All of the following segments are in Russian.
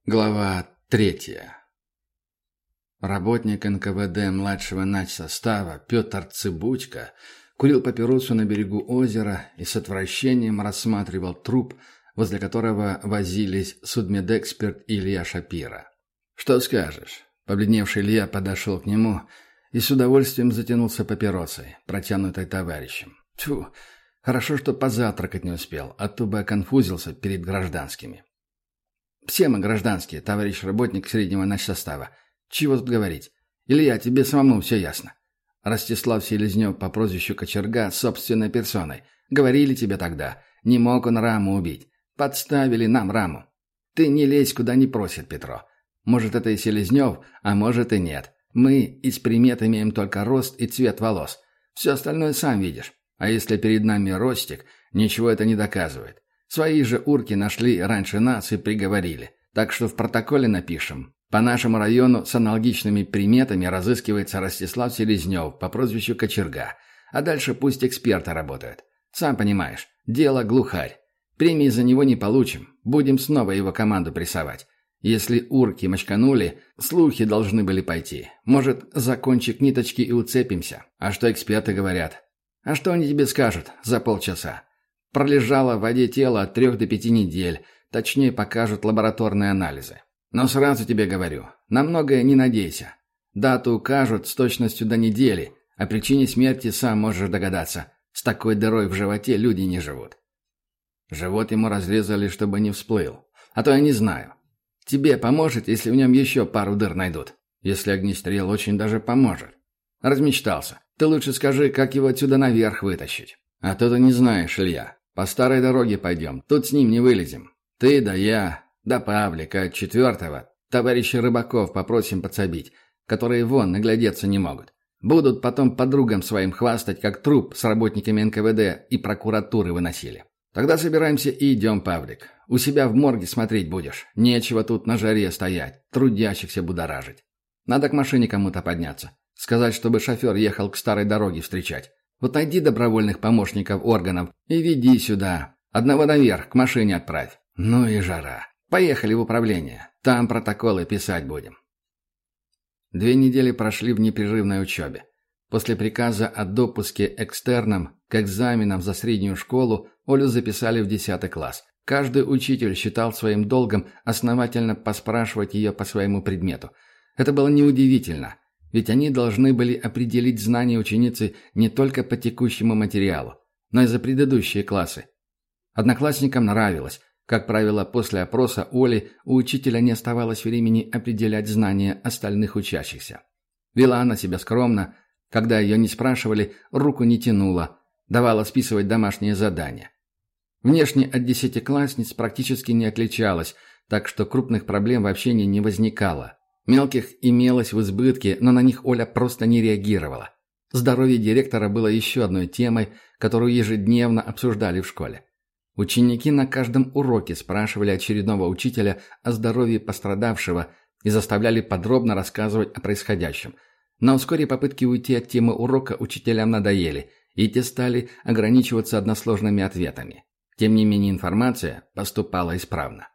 Глава 3. Работник НКВД младшего начсостава Петр Цыбучка курил папиросу на берегу озера и с отвращением рассматривал труп, возле которого возились судмедэксперт Илья Шапира. «Что скажешь?» Побледневший Илья подошел к нему и с удовольствием затянулся папиросой, протянутой товарищем. Тьфу, хорошо, что позавтракать не успел, а то бы оконфузился перед гражданскими. «Все мы гражданские, товарищ работник среднего начсостава. Чего тут говорить? Илья, тебе самому все ясно. Ростислав Селезнев по прозвищу Кочерга собственной персоной. Говорили тебе тогда. Не мог он Раму убить. Подставили нам Раму. Ты не лезь, куда не просит Петро. Может, это и Селезнев, а может и нет. Мы из примет имеем только рост и цвет волос. Все остальное сам видишь. А если перед нами Ростик, ничего это не доказывает. Свои же урки нашли раньше нас и приговорили. Так что в протоколе напишем. По нашему району с аналогичными приметами разыскивается Ростислав Селезнев по прозвищу Кочерга. А дальше пусть эксперты работают. Сам понимаешь, дело глухарь. Премии за него не получим. Будем снова его команду прессовать. Если урки мочканули, слухи должны были пойти. Может, за кончик ниточки и уцепимся. А что эксперты говорят? А что они тебе скажут за полчаса? Пролежало в воде тело от 3 до 5 недель, точнее покажут лабораторные анализы. Но сразу тебе говорю, на многое не надейся. Дату укажут с точностью до недели, о причине смерти сам можешь догадаться. С такой дырой в животе люди не живут. Живот ему разрезали, чтобы не всплыл. А то я не знаю. Тебе поможет, если в нем еще пару дыр найдут. Если огнестрел очень даже поможет. Размечтался. Ты лучше скажи, как его отсюда наверх вытащить. А то ты не знаешь, Илья. По старой дороге пойдем, тут с ним не вылезем. Ты да я, да Павлик, а 4-го товарища Рыбаков попросим подсобить, которые вон наглядеться не могут. Будут потом подругам своим хвастать, как труп с работниками НКВД и прокуратуры выносили. Тогда собираемся и идем, Павлик. У себя в морге смотреть будешь. Нечего тут на жаре стоять, трудящихся будоражить. Надо к машине кому-то подняться. Сказать, чтобы шофер ехал к старой дороге встречать. Вот найди добровольных помощников органов и веди сюда. Одного наверх, к машине отправь. Ну и жара. Поехали в управление. Там протоколы писать будем. 2 недели прошли в непрерывной учебе. После приказа о допуске экстерном к экзаменам за среднюю школу Олю записали в 10 класс. Каждый учитель считал своим долгом основательно поспрашивать ее по своему предмету. Это было неудивительно. Ведь они должны были определить знания ученицы не только по текущему материалу, но и за предыдущие классы. Одноклассникам нравилось. Как правило, после опроса Оли у учителя не оставалось времени определять знания остальных учащихся. Вела она себя скромно, когда ее не спрашивали, руку не тянула, давала списывать домашние задания. Внешне от 10-классниц практически не отличалась, так что крупных проблем в общении не возникало. Мелких имелось в избытке, но на них Оля просто не реагировала. Здоровье директора было еще одной темой, которую ежедневно обсуждали в школе. Ученики на каждом уроке спрашивали очередного учителя о здоровье пострадавшего и заставляли подробно рассказывать о происходящем. Но вскоре попытки уйти от темы урока учителям надоели, и те стали ограничиваться односложными ответами. Тем не менее информация поступала исправно.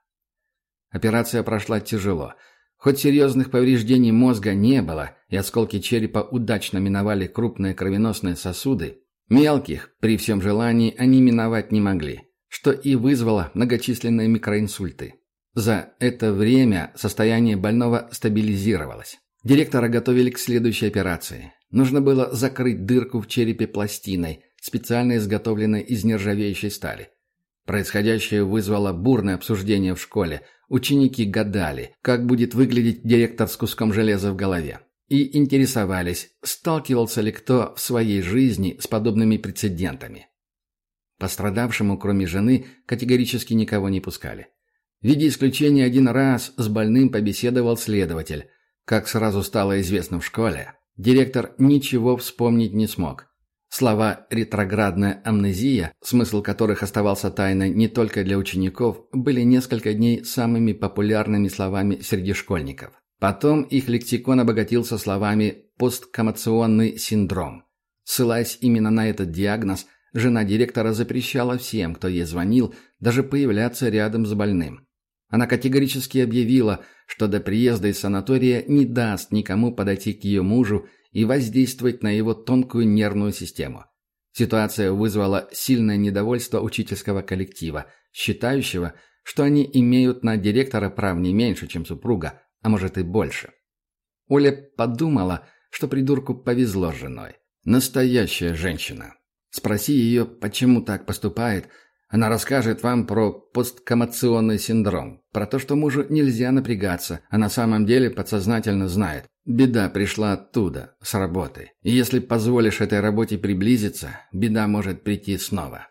Операция прошла тяжело. Хоть серьезных повреждений мозга не было, и осколки черепа удачно миновали крупные кровеносные сосуды, мелких, при всем желании, они миновать не могли, что и вызвало многочисленные микроинсульты. За это время состояние больного стабилизировалось. Директора готовили к следующей операции. Нужно было закрыть дырку в черепе пластиной, специально изготовленной из нержавеющей стали. Происходящее вызвало бурное обсуждение в школе. Ученики гадали, как будет выглядеть директор с куском железа в голове. И интересовались, сталкивался ли кто в своей жизни с подобными прецедентами. Пострадавшему, кроме жены, категорически никого не пускали. В виде исключения один раз с больным побеседовал следователь. Как сразу стало известно в школе, директор ничего вспомнить не смог. Слова «ретроградная амнезия», смысл которых оставался тайной не только для учеников, были несколько дней самыми популярными словами среди школьников. Потом их лексикон обогатился словами «посткоммоционный синдром». Ссылаясь именно на этот диагноз, жена директора запрещала всем, кто ей звонил, даже появляться рядом с больным. Она категорически объявила, что до приезда из санатория не даст никому подойти к ее мужу и воздействовать на его тонкую нервную систему. Ситуация вызвала сильное недовольство учительского коллектива, считающего, что они имеют на директора прав не меньше, чем супруга, а может и больше. Оля подумала, что придурку повезло с женой. Настоящая женщина. Спроси ее, почему так поступает, она расскажет вам про посткоммоционный синдром, про то, что мужу нельзя напрягаться, а на самом деле подсознательно знает. Беда пришла оттуда, с работы. И если позволишь этой работе приблизиться, беда может прийти снова.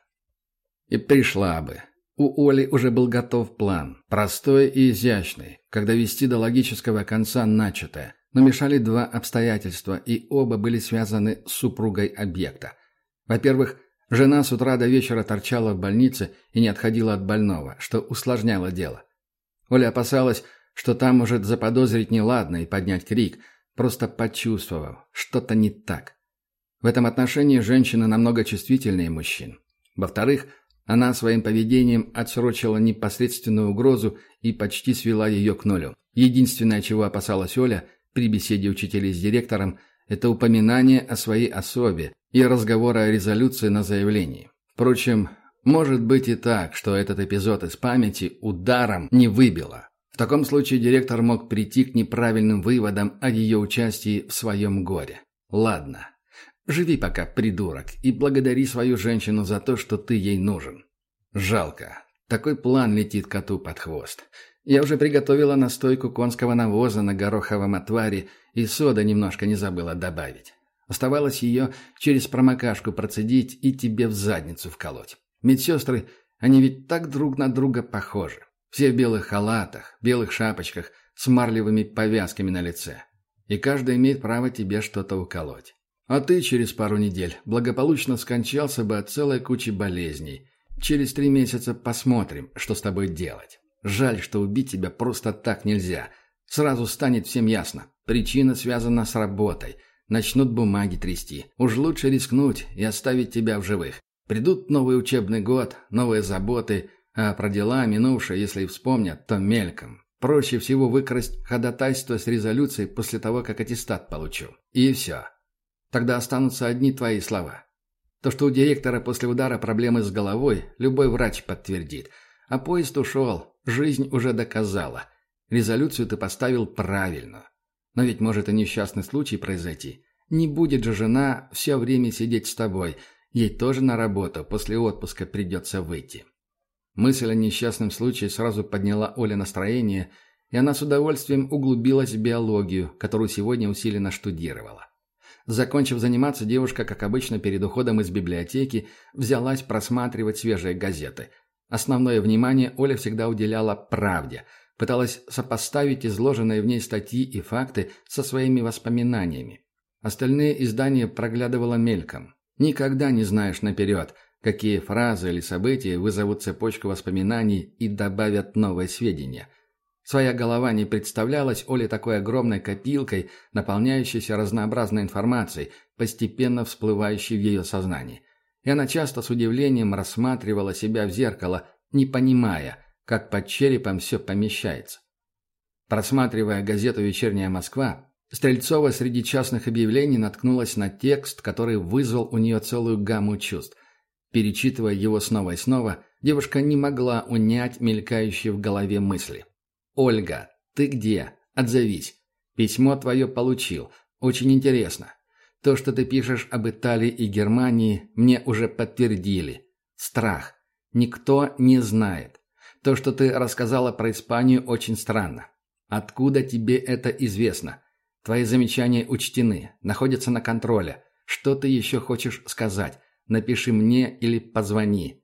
И пришла бы. У Оли уже был готов план, простой и изящный, как довести до логического конца начатое. Но мешали два обстоятельства, и оба были связаны с супругой объекта. Во-первых, жена с утра до вечера торчала в больнице и не отходила от больного, что усложняло дело. Оля опасалась, что там может заподозрить неладное и поднять крик, просто почувствовав, что-то не так. В этом отношении женщина намного чувствительнее мужчин. Во-вторых, она своим поведением отсрочила непосредственную угрозу и почти свела ее к нулю. Единственное, чего опасалась Оля при беседе учителей с директором, это упоминание о своей особе и разговор о резолюции на заявлении. Впрочем, может быть и так, что этот эпизод из памяти ударом не выбило. В таком случае директор мог прийти к неправильным выводам о ее участии в своем горе. Ладно, живи пока, придурок, и благодари свою женщину за то, что ты ей нужен. Жалко. Такой план летит коту под хвост. Я уже приготовила настойку конского навоза на гороховом отваре, и сода немножко не забыла добавить. Оставалось ее через промокашку процедить и тебе в задницу вколоть. Медсестры, они ведь так друг на друга похожи. Все в белых халатах, белых шапочках, с марлевыми повязками на лице. И каждый имеет право тебе что-то уколоть. А ты через пару недель благополучно скончался бы от целой кучи болезней. Через 3 месяца посмотрим, что с тобой делать. Жаль, что убить тебя просто так нельзя. Сразу станет всем ясно. Причина связана с работой. Начнут бумаги трясти. Уж лучше рискнуть и оставить тебя в живых. Придут новый учебный год, новые заботы, а про дела минувшие, если и вспомнят, то мельком. Проще всего выкрасть ходатайство с резолюцией после того, как аттестат получу. И все. Тогда останутся одни твои слова. То, что у директора после удара проблемы с головой, любой врач подтвердит. А поезд ушел, жизнь уже доказала. Резолюцию ты поставил правильно. Но ведь может и несчастный случай произойти. Не будет же жена все время сидеть с тобой. Ей тоже на работу после отпуска придется выйти. Мысль о несчастном случае сразу подняла Оле настроение, и она с удовольствием углубилась в биологию, которую сегодня усиленно штудировала. Закончив заниматься, девушка, как обычно, перед уходом из библиотеки взялась просматривать свежие газеты. Основное внимание Оля всегда уделяла правде, пыталась сопоставить изложенные в ней статьи и факты со своими воспоминаниями. Остальные издания проглядывала мельком. Никогда не знаешь наперед, какие фразы или события вызовут цепочку воспоминаний и добавят новые сведения. Своя голова не представлялась Оле такой огромной копилкой, наполняющейся разнообразной информацией, постепенно всплывающей в ее сознании. И она часто с удивлением рассматривала себя в зеркало, не понимая, как под черепом все помещается. Просматривая газету «Вечерняя Москва», Стрельцова среди частных объявлений наткнулась на текст, который вызвал у нее целую гамму чувств. Перечитывая его снова и снова, девушка не могла унять мелькающие в голове мысли. «Ольга, ты где? Отзовись. Письмо твое получил. Очень интересно. То, что ты пишешь об Италии и Германии, мне уже подтвердили. Страх. Никто не знает. То, что ты рассказала про Испанию, очень странно. Откуда тебе это известно? Твои замечания учтены, находятся на контроле. Что ты еще хочешь сказать? Напиши мне или позвони.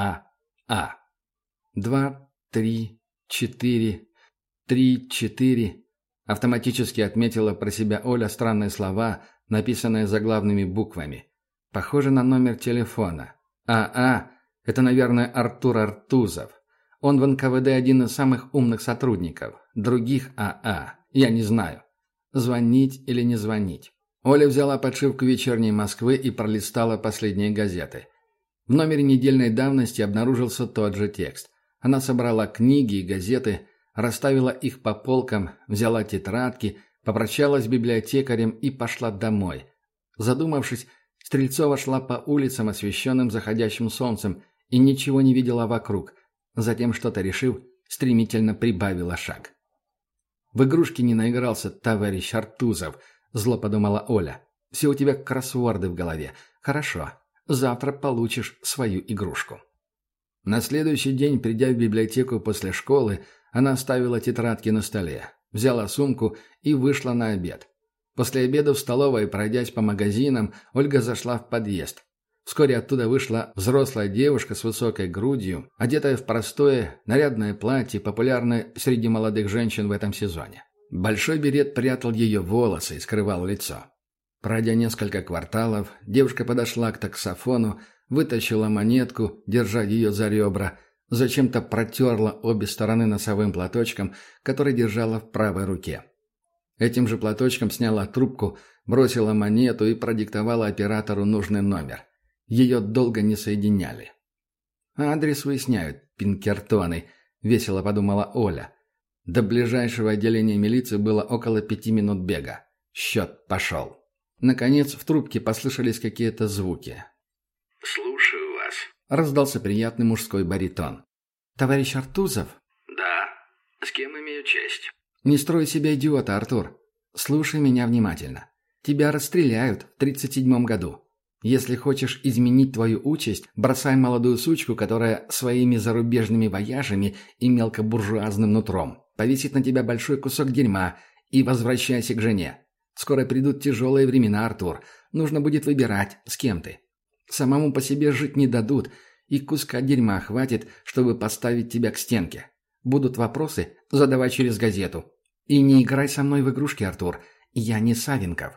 2, 3, 4, 3, 4. Автоматически отметила про себя Оля странные слова, написанные заглавными буквами. Похоже на номер телефона. Это, наверное, Артур Артузов. Он в НКВД один из самых умных сотрудников. Других я не знаю. Звонить или не звонить? Оля взяла подшивку «Вечерней Москвы» и пролистала последние газеты. В номере недельной давности обнаружился тот же текст. Она собрала книги и газеты, расставила их по полкам, взяла тетрадки, попрощалась с библиотекарем и пошла домой. Задумавшись, Стрельцова шла по улицам, освещенным заходящим солнцем, и ничего не видела вокруг. Затем, что-то решив, стремительно прибавила шаг. «В игрушки не наигрался, товарищ Артузов», — зло подумала Оля. «Все у тебя кроссворды в голове. Хорошо. Завтра получишь свою игрушку». На следующий день, придя в библиотеку после школы, она оставила тетрадки на столе, взяла сумку и вышла на обед. После обеда в столовой, пройдясь по магазинам, Ольга зашла в подъезд. Вскоре оттуда вышла взрослая девушка с высокой грудью, одетая в простое, нарядное платье, популярное среди молодых женщин в этом сезоне. Большой берет прятал ее волосы и скрывал лицо. Пройдя несколько кварталов, девушка подошла к таксофону, вытащила монетку, держа ее за ребра, зачем-то протерла обе стороны носовым платочком, который держала в правой руке. Этим же платочком сняла трубку, бросила монету и продиктовала оператору нужный номер. Ее долго не соединяли. «Адрес выясняют, Пинкертоны», — весело подумала Оля. До ближайшего отделения милиции было около 5 минут бега. Счет пошел. Наконец в трубке послышались какие-то звуки. «Слушаю вас», — раздался приятный мужской баритон. «Товарищ Артузов?» «Да. С кем имею честь?» «Не строй себя идиота, Артур. Слушай меня внимательно. Тебя расстреляют в 37-м году. Если хочешь изменить твою участь, бросай молодую сучку, которая своими зарубежными вояжами и мелкобуржуазным нутром повесит на тебя большой кусок дерьма, и возвращайся к жене. Скоро придут тяжелые времена, Артур. Нужно будет выбирать, с кем ты. Самому по себе жить не дадут, и куска дерьма хватит, чтобы поставить тебя к стенке. Будут вопросы, задавай через газету. И не играй со мной в игрушки, Артур. Я не Савенков».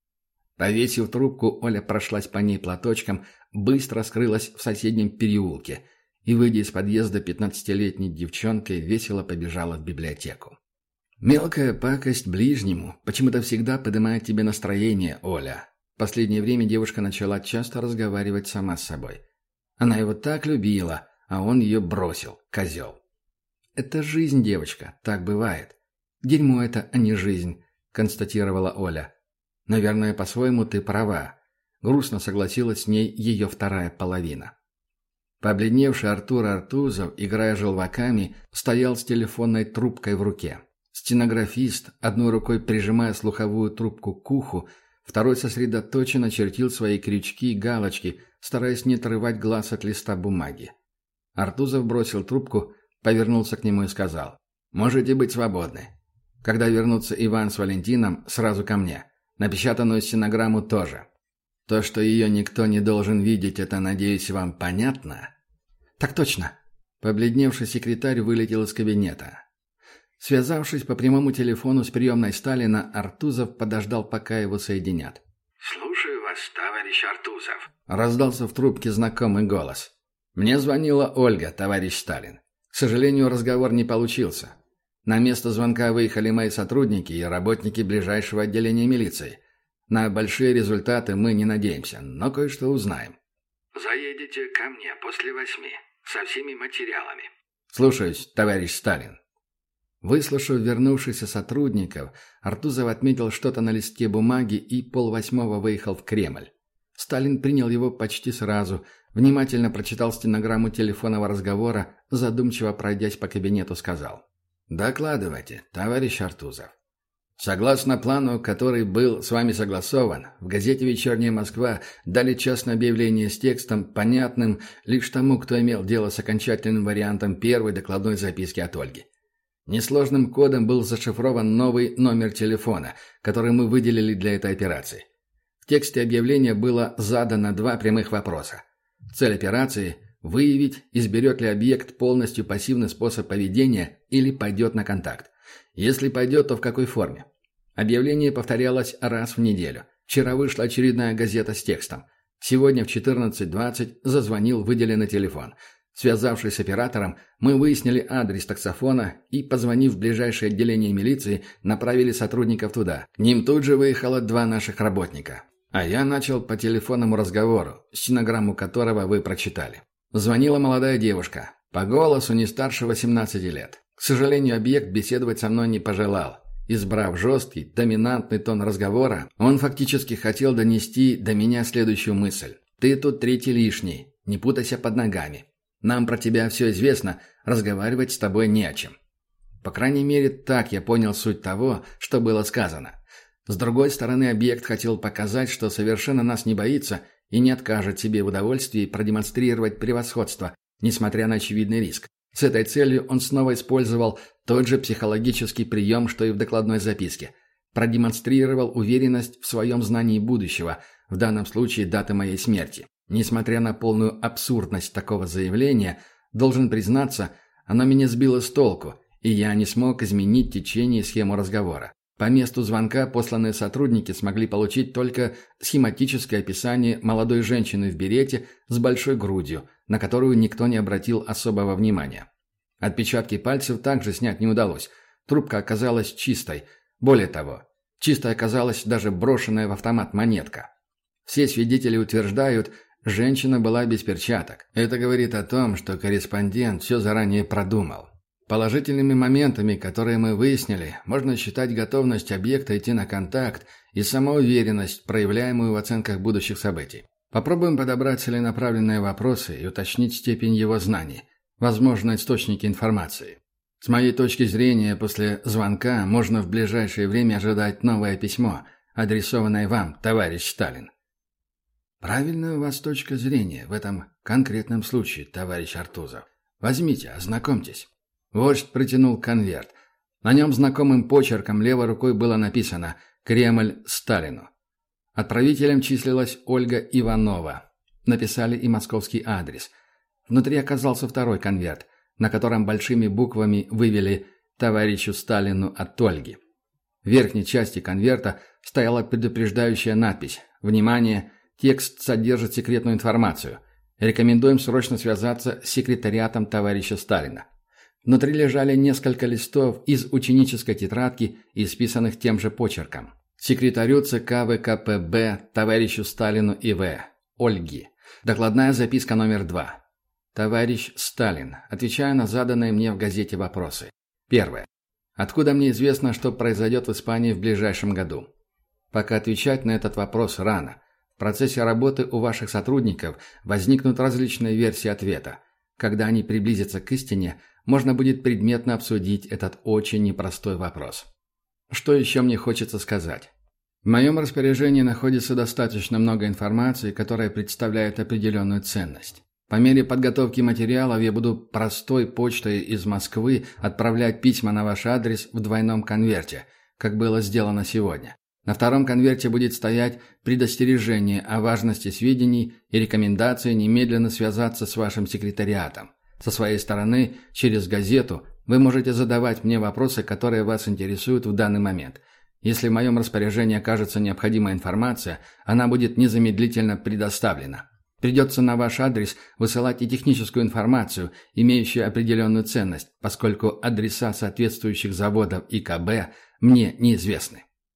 Повесив трубку, Оля прошлась по ней платочком, быстро скрылась в соседнем переулке и, выйдя из подъезда 15-летней девчонкой, весело побежала в библиотеку. «Мелкая пакость ближнему почему-то всегда поднимает тебе настроение, Оля». В последнее время девушка начала часто разговаривать сама с собой. Она его так любила, а он ее бросил, козел. «Это жизнь, девочка, так бывает. Дерьмо это, а не жизнь», — констатировала Оля. «Наверное, по-своему ты права», — грустно согласилась с ней ее вторая половина. Побледневший Артур Артузов, играя желваками, стоял с телефонной трубкой в руке. Стенографист, одной рукой прижимая слуховую трубку к уху, второй сосредоточенно чертил свои крючки и галочки, стараясь не отрывать глаз от листа бумаги. Артузов бросил трубку, повернулся к нему и сказал: «Можете быть свободны. Когда вернутся Иван с Валентином, сразу ко мне. Напечатанную стенограмму тоже. То, что ее никто не должен видеть, это, надеюсь, вам понятно?» «Так точно». Побледневший секретарь вылетел из кабинета. Связавшись по прямому телефону с приемной Сталина, Артузов подождал, пока его соединят. «Слушаю вас, товарищ Артузов», — раздался в трубке знакомый голос. «Мне звонила Ольга, товарищ Сталин. К сожалению, разговор не получился. На место звонка выехали мои сотрудники и работники ближайшего отделения милиции. На большие результаты мы не надеемся, но кое-что узнаем». «Заедете ко мне после 8, со всеми материалами». «Слушаюсь, товарищ Сталин». Выслушав вернувшихся сотрудников, Артузов отметил что-то на листке бумаги и 7:30 выехал в Кремль. Сталин принял его почти сразу, внимательно прочитал стенограмму телефонного разговора, задумчиво пройдясь по кабинету, сказал: «Докладывайте, товарищ Артузов. Согласно плану, который был с вами согласован, в газете «Вечерняя Москва» дали частное объявление с текстом, понятным лишь тому, кто имел дело с окончательным вариантом первой докладной записки от Ольги. Несложным кодом был зашифрован новый номер телефона, который мы выделили для этой операции. В тексте объявления было задано 2 прямых вопроса. Цель операции – выявить, изберет ли объект полностью пассивный способ поведения или пойдет на контакт. Если пойдет, то в какой форме. Объявление повторялось раз в неделю. Вчера вышла очередная газета с текстом. Сегодня в 14:20 зазвонил выделенный телефон. Связавшись с оператором, мы выяснили адрес таксофона и, позвонив в ближайшее отделение милиции, направили сотрудников туда. К ним тут же выехало 2 наших работника. А я начал по телефонному разговору, стенограмму которого вы прочитали. Звонила молодая девушка. По голосу не старше 18 лет. К сожалению, объект беседовать со мной не пожелал. Избрав жесткий, доминантный тон разговора, он фактически хотел донести до меня следующую мысль. «Ты тут третий лишний, не путайся под ногами. Нам про тебя все известно, разговаривать с тобой не о чем». По крайней мере, так я понял суть того, что было сказано. С другой стороны, объект хотел показать, что совершенно нас не боится и не откажет себе в удовольствии продемонстрировать превосходство, несмотря на очевидный риск. С этой целью он снова использовал тот же психологический прием, что и в докладной записке. Продемонстрировал уверенность в своем знании будущего, в данном случае даты моей смерти. Несмотря на полную абсурдность такого заявления, должен признаться, оно меня сбило с толку, и я не смог изменить течение и схему разговора. По месту звонка посланные сотрудники смогли получить только схематическое описание молодой женщины в берете с большой грудью, на которую никто не обратил особого внимания. Отпечатки пальцев также снять не удалось. Трубка оказалась чистой. Более того, чистой оказалась даже брошенная в автомат монетка. Все свидетели утверждают, женщина была без перчаток. Это говорит о том, что корреспондент все заранее продумал. Положительными моментами, которые мы выяснили, можно считать готовность объекта идти на контакт и самоуверенность, проявляемую в оценках будущих событий. Попробуем подобрать целенаправленные вопросы и уточнить степень его знаний, возможно, источники информации. С моей точки зрения, после звонка можно в ближайшее время ожидать новое письмо, адресованное вам, товарищ Сталин. Правильная у вас точка зрения в этом конкретном случае, товарищ Артузов. Возьмите, ознакомьтесь. Вождь протянул конверт. На нем знакомым почерком левой рукой было написано «Кремль Сталину». Отправителем числилась Ольга Иванова. Написали и московский адрес. Внутри оказался второй конверт, на котором большими буквами вывели «Товарищу Сталину от Ольги». В верхней части конверта стояла предупреждающая надпись «Внимание! Текст содержит секретную информацию. Рекомендуем срочно связаться с секретариатом товарища Сталина». Внутри лежали несколько листов из ученической тетрадки, исписанных тем же почерком. Секретарю ЦК ВКПБ товарищу Сталину И.В. Ольги. Докладная записка номер 2. Товарищ Сталин. Отвечаю на заданные мне в газете вопросы. Первое. Откуда мне известно, что произойдет в Испании в ближайшем году? Пока отвечать на этот вопрос рано. В процессе работы у ваших сотрудников возникнут различные версии ответа. Когда они приблизятся к истине, можно будет предметно обсудить этот очень непростой вопрос. Что еще мне хочется сказать? В моем распоряжении находится достаточно много информации, которая представляет определенную ценность. По мере подготовки материалов я буду простой почтой из Москвы отправлять письма на ваш адрес в двойном конверте, как было сделано сегодня. На втором конверте будет стоять предостережение о важности сведений и рекомендации немедленно связаться с вашим секретариатом. Со своей стороны, через газету, вы можете задавать мне вопросы, которые вас интересуют в данный момент. Если в моем распоряжении окажется необходимая информация, она будет незамедлительно предоставлена. Придется на ваш адрес высылать и техническую информацию, имеющую определенную ценность, поскольку адреса соответствующих заводов ИКБ мне неизвестны.